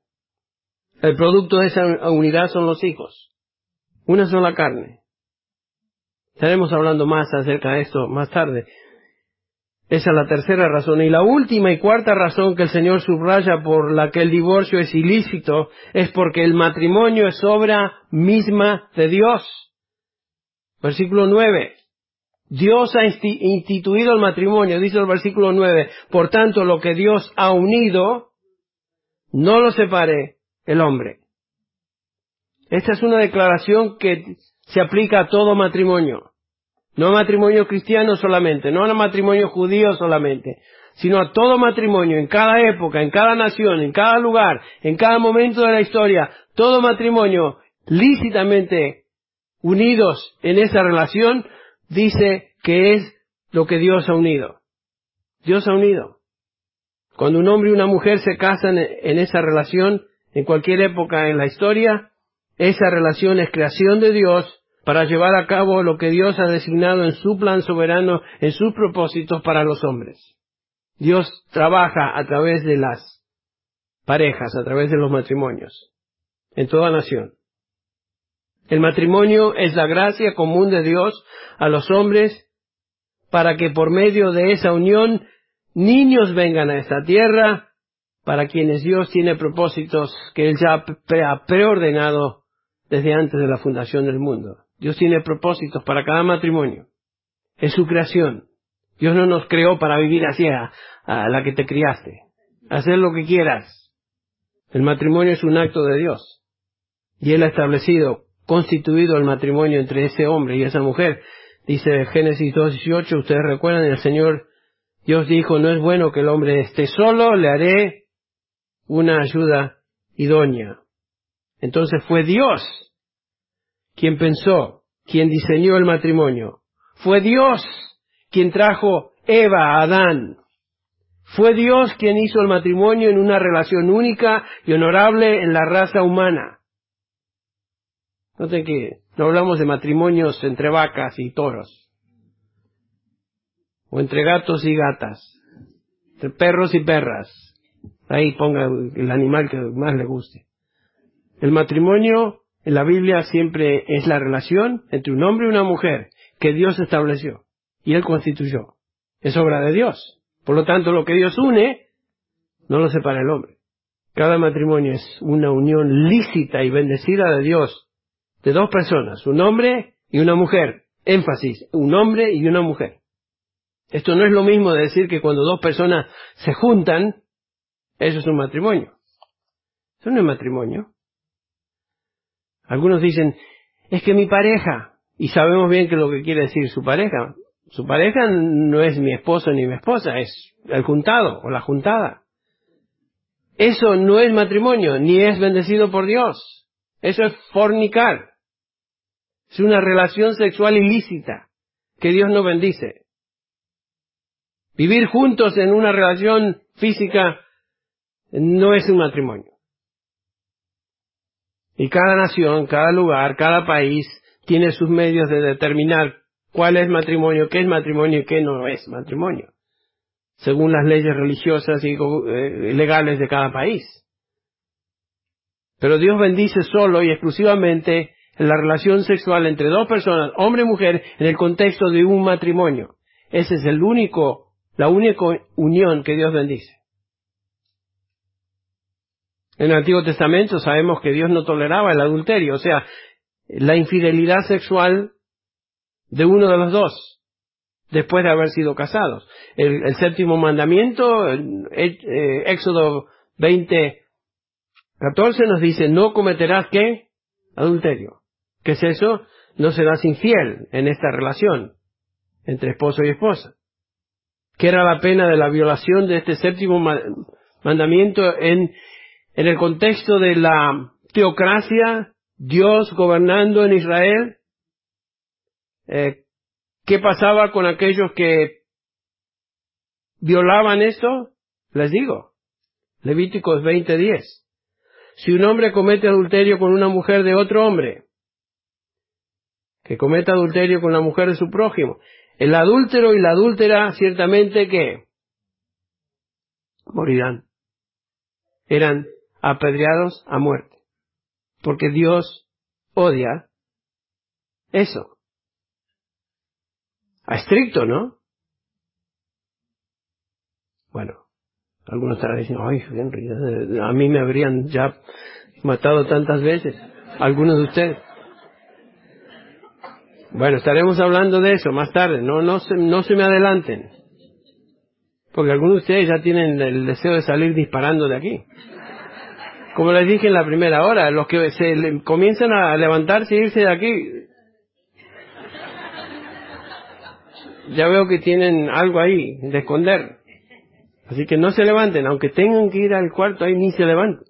Speaker 1: El producto de esa unidad son los hijos. Una sola carne. Estaremos hablando más acerca de esto más tarde. Esa es la tercera razón. Y la última y cuarta razón que el Señor subraya por la que el divorcio es ilícito es porque el matrimonio es obra misma de Dios. Versículo 9. Dios ha instituido el matrimonio, dice el versículo 9. Por tanto, lo que Dios ha unido, no lo separe el hombre. Esta es una declaración que se aplica a todo matrimonio. No a matrimonio cristiano solamente, no a matrimonio judío solamente, sino a todo matrimonio, en cada época, en cada nación, en cada lugar, en cada momento de la historia. Todo matrimonio lícitamente unidos en esa relación, dice que es lo que Dios ha unido. Dios ha unido. Cuando un hombre y una mujer se casan en esa relación, en cualquier época en la historia, esa relación es creación de Dios para llevar a cabo lo que Dios ha designado en su plan soberano, en sus propósitos para los hombres. Dios trabaja a través de las parejas, a través de los matrimonios, en toda nación. El matrimonio es la gracia común de Dios a los hombres para que por medio de esa unión niños vengan a esta tierra, para quienes Dios tiene propósitos que Él ya ha preordenado desde antes de la fundación del mundo. Dios tiene propósitos para cada matrimonio. Es su creación. Dios no nos creó para vivir así a la que te criaste. Hacer lo que quieras. El matrimonio es un acto de Dios. Y Él ha constituido el matrimonio entre ese hombre y esa mujer. Dice Génesis 2:18, ustedes recuerdan, el Señor Dios dijo, no es bueno que el hombre esté solo, le haré una ayuda idónea. Entonces fue Dios quien pensó, quien diseñó el matrimonio. Fue Dios quien trajo Eva a Adán. Fue Dios quien hizo el matrimonio en una relación única y honorable en la raza humana. Noten que no hablamos de matrimonios entre vacas y toros, o entre gatos y gatas, entre perros y perras. Ahí ponga el animal que más le guste. El matrimonio en la Biblia siempre es la relación entre un hombre y una mujer que Dios estableció y Él constituyó. Es obra de Dios. Por lo tanto, lo que Dios une, no lo separa el hombre. Cada matrimonio es una unión lícita y bendecida de Dios, de dos personas, un hombre y una mujer. Énfasis, un hombre y una mujer. Esto no es lo mismo de decir que cuando dos personas se juntan, eso es un matrimonio. Eso no es matrimonio. Algunos dicen, es que mi pareja, y sabemos bien que lo que quiere decir su pareja no es mi esposo ni mi esposa, es el juntado o la juntada. Eso no es matrimonio, ni es bendecido por Dios. Eso es fornicar. Es una relación sexual ilícita que Dios no bendice. Vivir juntos en una relación física no es un matrimonio. Y cada nación, cada lugar, cada país tiene sus medios de determinar cuál es matrimonio, qué es matrimonio y qué no es matrimonio, según las leyes religiosas y legales de cada país. Pero Dios bendice solo y exclusivamente la relación sexual entre dos personas, hombre y mujer, en el contexto de un matrimonio. Ese es la única unión que Dios bendice. En el Antiguo Testamento sabemos que Dios no toleraba el adulterio, o sea, la infidelidad sexual de uno de los dos, después de haber sido casados. El séptimo mandamiento, Éxodo 20:14 nos dice, no cometerás, ¿qué? Adulterio. ¿Qué es eso? No serás infiel en esta relación entre esposo y esposa. ¿Qué era la pena de la violación de este séptimo mandamiento en el contexto de la teocracia, Dios gobernando en Israel? ¿Qué pasaba con aquellos que violaban esto? Les digo, Levíticos 20:10. Si un hombre comete adulterio con una mujer de otro hombre, que cometa adulterio con la mujer de su prójimo, el adúltero y la adúltera ciertamente ¿qué? Morirán. Eran apedreados a muerte. Porque Dios odia eso. A estricto, ¿no? Bueno, algunos estarán diciendo, ay, Henry, a mí me habrían ya matado tantas veces. Algunos de ustedes. Bueno, estaremos hablando de eso más tarde. No se me adelanten. Porque algunos de ustedes ya tienen el deseo de salir disparando de aquí. Como les dije en la primera hora, los que comienzan a levantarse e irse de aquí, ya veo que tienen algo ahí de esconder. Así que no se levanten, aunque tengan que ir al cuarto, ahí ni se levanten.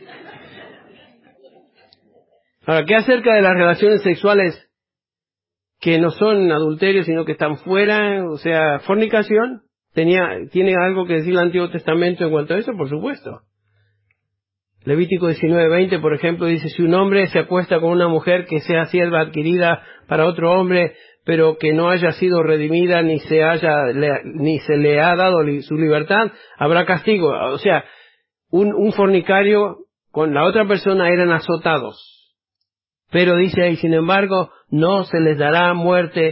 Speaker 1: Ahora, ¿qué acerca de las relaciones sexuales que no son adulterio, sino que están fuera, o sea, fornicación? ¿Tiene algo que decir el Antiguo Testamento en cuanto a eso? Por supuesto. Levítico 19:20, por ejemplo, dice, si un hombre se acuesta con una mujer que sea sierva adquirida para otro hombre, pero que no haya sido redimida ni se le ha dado su libertad, habrá castigo. O sea, un fornicario con la otra persona eran azotados. Pero dice ahí, sin embargo, no se les dará muerte.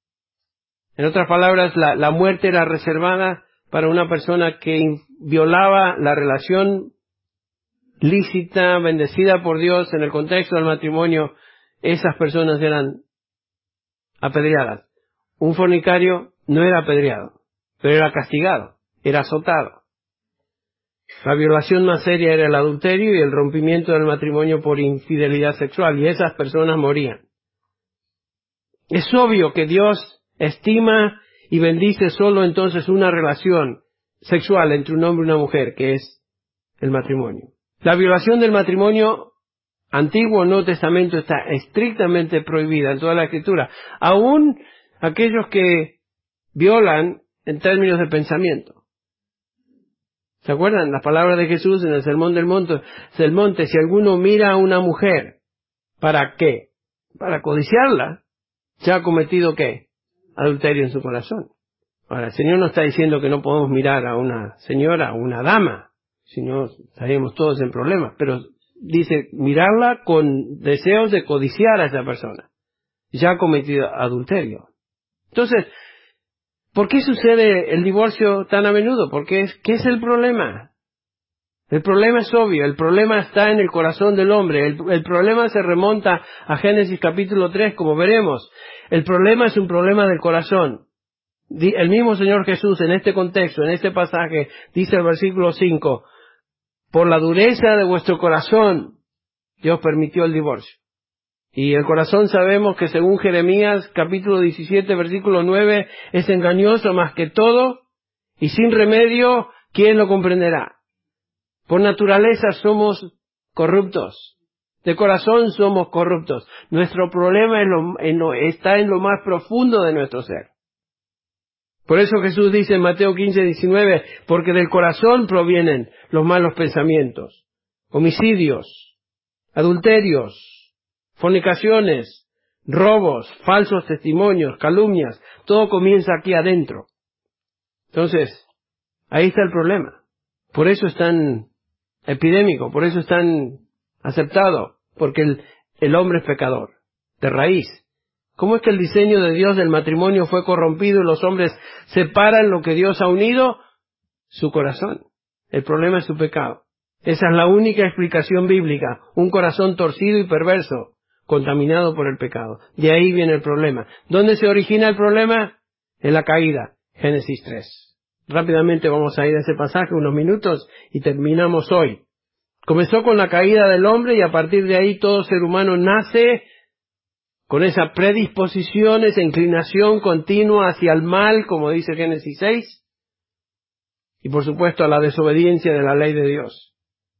Speaker 1: En otras palabras, la muerte era reservada para una persona que violaba la relación lícita, bendecida por Dios en el contexto del matrimonio. Esas personas eran apedreadas. Un fornicario no era apedreado, pero era castigado, era azotado. La violación más seria era el adulterio y el rompimiento del matrimonio por infidelidad sexual, y esas personas morían. Es obvio que Dios estima y bendice solo entonces una relación sexual entre un hombre y una mujer, que es el matrimonio. La violación del matrimonio Antiguo o Nuevo Testamento está estrictamente prohibida en toda la Escritura. Aún aquellos que violan en términos de pensamiento. ¿Se acuerdan? Las palabras de Jesús en el Sermón del Monte, si alguno mira a una mujer, ¿para qué? Para codiciarla, ya ha cometido ¿qué? Adulterio en su corazón. Ahora, el Señor no está diciendo que no podemos mirar a una señora, a una dama, si no estaríamos todos en problemas, pero dice mirarla con deseos de codiciar a esa persona. Ya ha cometido adulterio. Entonces, ¿por qué sucede el divorcio tan a menudo? ¿Qué es el problema? El problema es obvio, el problema está en el corazón del hombre, el problema se remonta a Génesis capítulo 3, como veremos. El problema es un problema del corazón. El mismo Señor Jesús en este contexto, en este pasaje, dice el versículo 5, por la dureza de vuestro corazón, Dios permitió el divorcio. Y el corazón sabemos que según Jeremías capítulo 17 versículo 9 es engañoso más que todo y sin remedio, ¿quién lo comprenderá? Por naturaleza somos corruptos, De corazón somos corruptos. Nuestro problema está en lo más profundo de nuestro ser. Por eso Jesús dice en Mateo 15:19, porque del corazón provienen los malos pensamientos, homicidios, adulterios, fornicaciones, robos, falsos testimonios, calumnias. Todo comienza aquí adentro. Entonces, ahí está el problema. Por eso es tan epidémico, por eso es tan aceptado, porque el hombre es pecador, de raíz. ¿Cómo es que el diseño de Dios del matrimonio fue corrompido y los hombres separan lo que Dios ha unido? Su corazón. El problema es su pecado. Esa es la única explicación bíblica. Un corazón torcido y perverso, contaminado por el pecado. De ahí viene el problema. ¿Dónde se origina el problema? En la caída. Génesis 3. Rápidamente vamos a ir a ese pasaje unos minutos y terminamos hoy. Comenzó con la caída del hombre y a partir de ahí todo ser humano nace con esa predisposición, esa inclinación continua hacia el mal, como dice Génesis 6, y por supuesto a la desobediencia de la ley de Dios.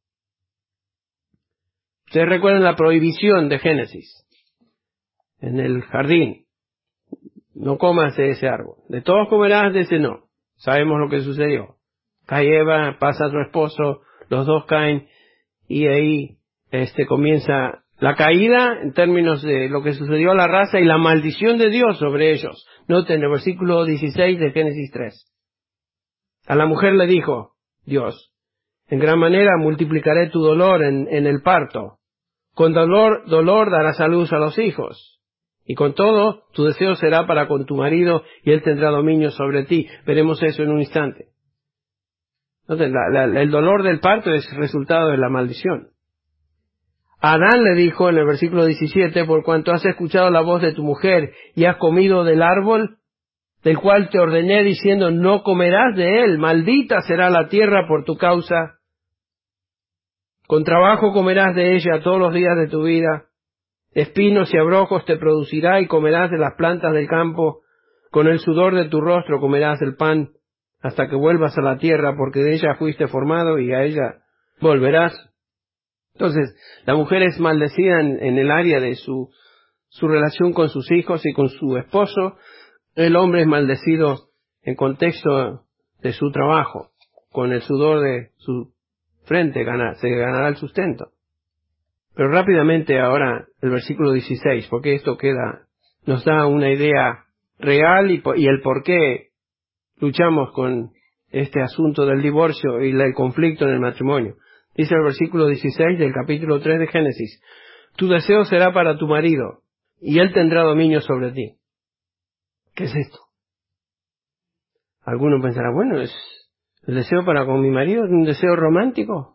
Speaker 1: Ustedes recuerdan la prohibición de Génesis en el jardín. No comas de ese árbol. De todos comerás, de ese no. Sabemos lo que sucedió. Cae Eva, pasa a su esposo, los dos caen y ahí comienza la caída en términos de lo que sucedió a la raza y la maldición de Dios sobre ellos. Noten el versículo 16 de Génesis 3. A la mujer le dijo Dios, en gran manera multiplicaré tu dolor en el parto. Con dolor darás a luz a los hijos. Y con todo, tu deseo será para con tu marido y él tendrá dominio sobre ti. Veremos eso en un instante. Entonces, el dolor del parto es resultado de la maldición. Adán le dijo en el versículo 17, por cuanto has escuchado la voz de tu mujer y has comido del árbol, del cual te ordené diciendo, no comerás de él, maldita será la tierra por tu causa. Con trabajo comerás de ella todos los días de tu vida. Espinos y abrojos te producirá y comerás de las plantas del campo. Con el sudor de tu rostro comerás el pan hasta que vuelvas a la tierra, porque de ella fuiste formado y a ella volverás. Entonces, la mujer es maldecida en el área de su relación con sus hijos y con su esposo. El hombre es maldecido en contexto de su trabajo. Con el sudor de su frente se ganará el sustento. Pero rápidamente ahora el versículo 16, porque esto nos da una idea real y el por qué luchamos con este asunto del divorcio y el conflicto en el matrimonio. Dice el versículo 16 del capítulo 3 de Génesis, tu deseo será para tu marido y él tendrá dominio sobre ti. ¿Qué es esto? Alguno pensará, bueno, es el deseo para con mi marido, es un deseo romántico.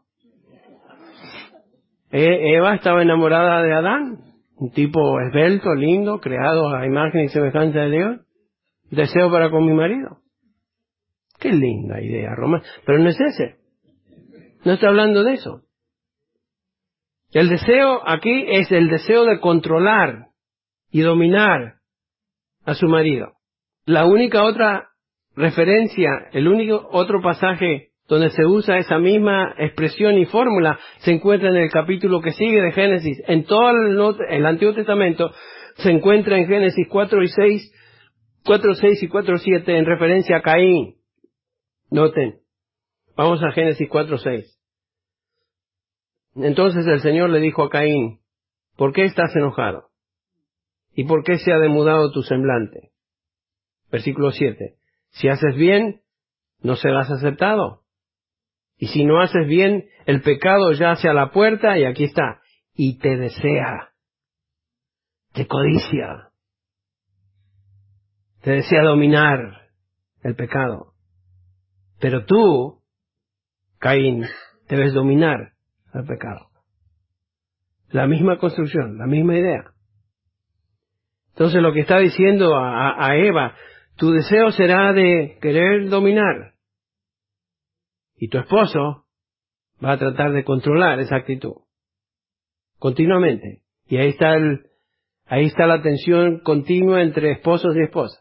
Speaker 1: Eva estaba enamorada de Adán, un tipo esbelto, lindo, creado a imagen y semejanza de Dios. Deseo para con mi marido. Qué linda idea, romántica. Pero no es ese. No está hablando de eso. El deseo aquí es el deseo de controlar y dominar a su marido. La única otra referencia, el único otro pasaje donde se usa esa misma expresión y fórmula se encuentra en el capítulo que sigue de Génesis. En todo el Antiguo Testamento se encuentra en Génesis 4:6 y 4:7 en referencia a Caín. Noten, vamos a Génesis 4:6. Entonces el Señor le dijo a Caín, ¿por qué estás enojado? ¿Y por qué se ha demudado tu semblante? Versículo 7. Si haces bien, no serás aceptado. Y si no haces bien, el pecado yace a la puerta y aquí está. Y te desea. Te codicia. Te desea dominar el pecado. Pero tú, Caín, debes dominar el pecado. La misma construcción, la misma idea. Entonces lo que está diciendo a Eva, tu deseo será de querer dominar. Y tu esposo va a tratar de controlar esa actitud. Continuamente. Y ahí está la tensión continua entre esposos y esposas.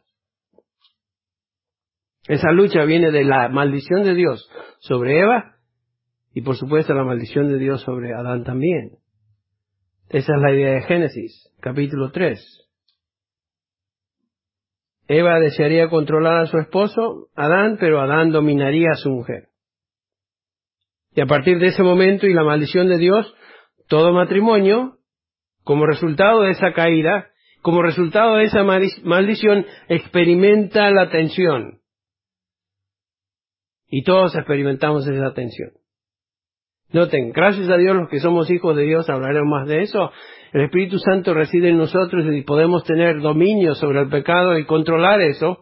Speaker 1: Esa lucha viene de la maldición de Dios sobre Eva y por supuesto la maldición de Dios sobre Adán también. Esa es la idea de Génesis, capítulo 3. Eva desearía controlar a su esposo, Adán, pero Adán dominaría a su mujer. Y a partir de ese momento y la maldición de Dios, todo matrimonio, como resultado de esa caída, como resultado de esa maldición, experimenta la tensión. Y todos experimentamos esa tensión. Noten, gracias a Dios los que somos hijos de Dios, hablaremos más de eso. El Espíritu Santo reside en nosotros y podemos tener dominio sobre el pecado y controlar eso.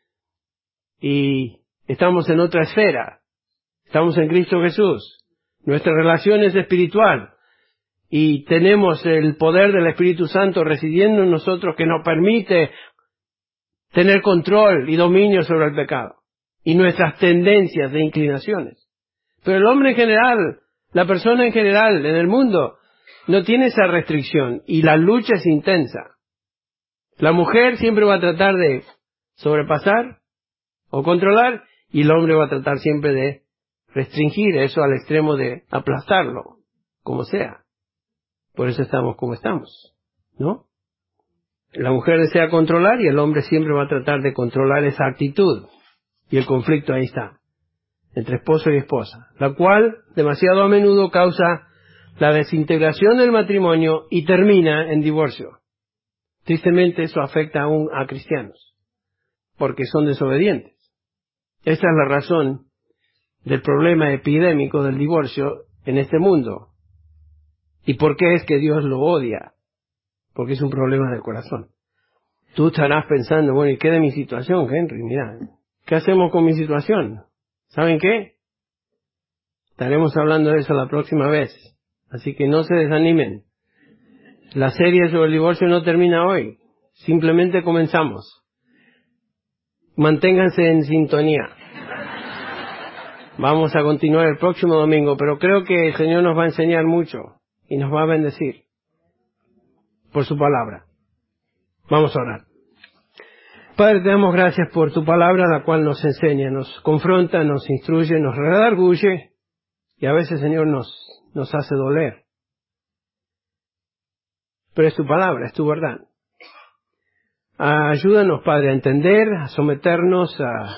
Speaker 1: Y estamos en otra esfera. Estamos en Cristo Jesús. Nuestra relación es espiritual. Y tenemos el poder del Espíritu Santo residiendo en nosotros que nos permite tener control y dominio sobre el pecado. Y nuestras tendencias e inclinaciones. Pero el hombre en general, la persona en general, en el mundo, no tiene esa restricción. Y la lucha es intensa. La mujer siempre va a tratar de sobrepasar o controlar, y el hombre va a tratar siempre de restringir eso al extremo de aplastarlo, como sea. Por eso estamos como estamos, ¿no? La mujer desea controlar y el hombre siempre va a tratar de controlar esa actitud. Y el conflicto ahí está, entre esposo y esposa, la cual demasiado a menudo causa la desintegración del matrimonio y termina en divorcio. Tristemente eso afecta aún a cristianos, porque son desobedientes. Esa es la razón del problema epidémico del divorcio en este mundo. ¿Y por qué es que Dios lo odia? Porque es un problema del corazón. Tú estarás pensando, bueno, ¿y qué de mi situación, Henry? Mira, ¿qué hacemos con mi situación? ¿Saben qué? Estaremos hablando de eso la próxima vez. Así que no se desanimen. La serie sobre el divorcio no termina hoy. Simplemente comenzamos. Manténganse en sintonía. Vamos a continuar el próximo domingo, pero creo que el Señor nos va a enseñar mucho y nos va a bendecir por su palabra. Vamos a orar. Padre, te damos gracias por tu palabra, la cual nos enseña, nos confronta, nos instruye, nos redarguye y a veces, Señor, nos hace doler. Pero es tu palabra, es tu verdad. Ayúdanos, Padre, a entender, a someternos,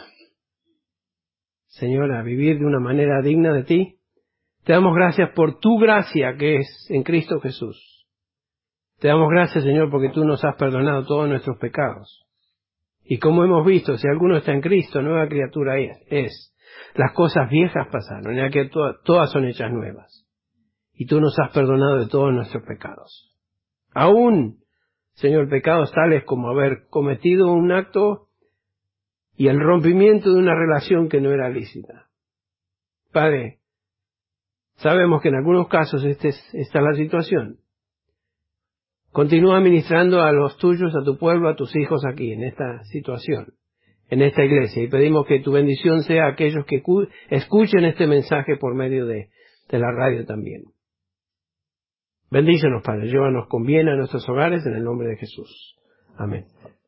Speaker 1: Señor, a vivir de una manera digna de ti. Te damos gracias por tu gracia que es en Cristo Jesús. Te damos gracias, Señor, porque tú nos has perdonado todos nuestros pecados. Y como hemos visto, si alguno está en Cristo, nueva criatura es. Las cosas viejas pasaron, ya que todas son hechas nuevas. Y tú nos has perdonado de todos nuestros pecados. Aún, Señor, pecados tales como haber cometido un acto y el rompimiento de una relación que no era lícita. Padre, sabemos que en algunos casos esta es la situación. Continúa ministrando a los tuyos, a tu pueblo, a tus hijos aquí, en esta situación, en esta iglesia. Y pedimos que tu bendición sea a aquellos que escuchen este mensaje por medio de la radio también. Bendícenos, Padre, llévanos con bien a nuestros hogares en el nombre de Jesús. Amén.